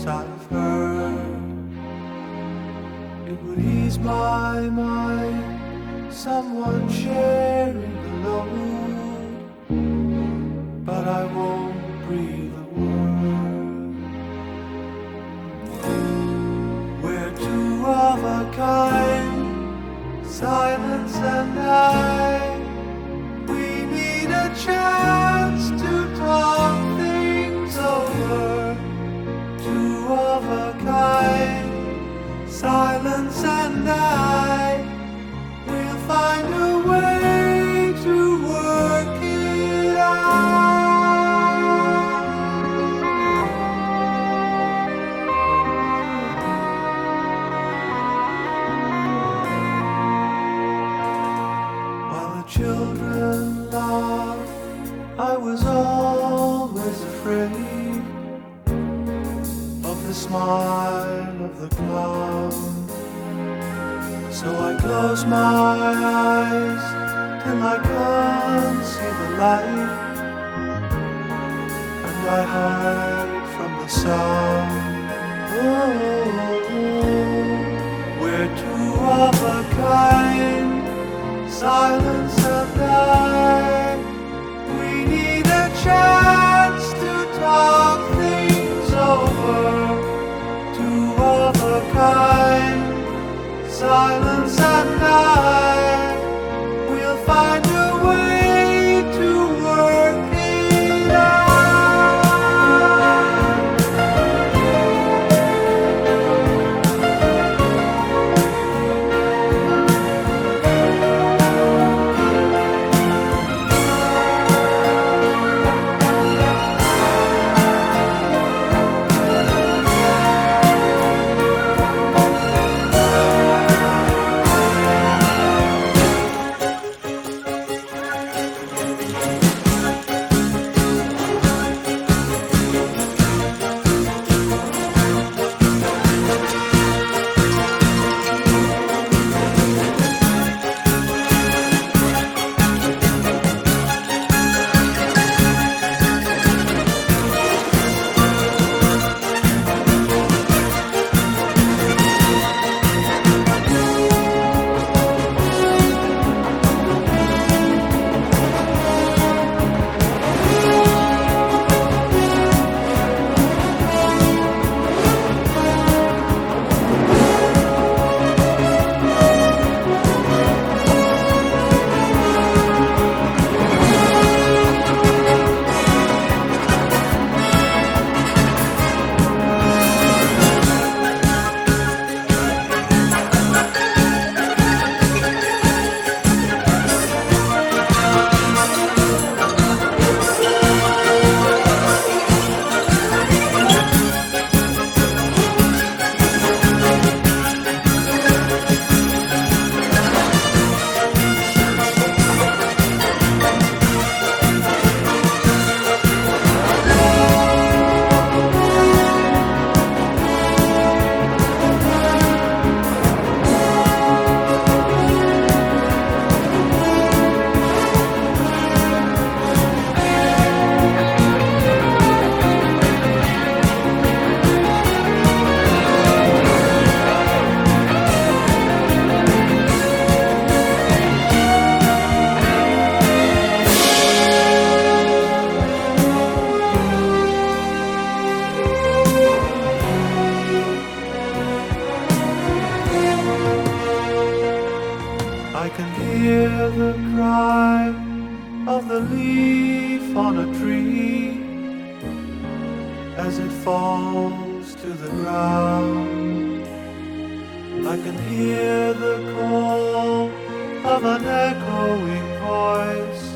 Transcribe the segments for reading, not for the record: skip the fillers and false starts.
voice I've heard. It would ease my mind, someone sharing the load, but I won't breathe a word. We're two of a kind, silence and I. We need a chance to talk things over. Two of a kind, silence and I. We'll find a way to work it out. While the children laughed, I was always afraid of the smile of the clown. So I close my eyes till I can't see the light, and I hide from the sound. Oh, we're two of a kind, silence and I. We need a chance to talk things over. Two of a kind, silence and I. We'll find a way to work it out. I can hear the cry of the leaf on a tree as it falls to the ground. I can hear the call of an echoing voice,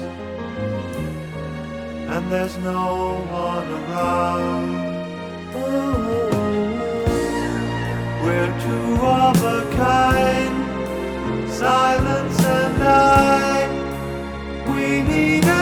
and there's no one around. Oh, we're two of a kind, silence and I. We need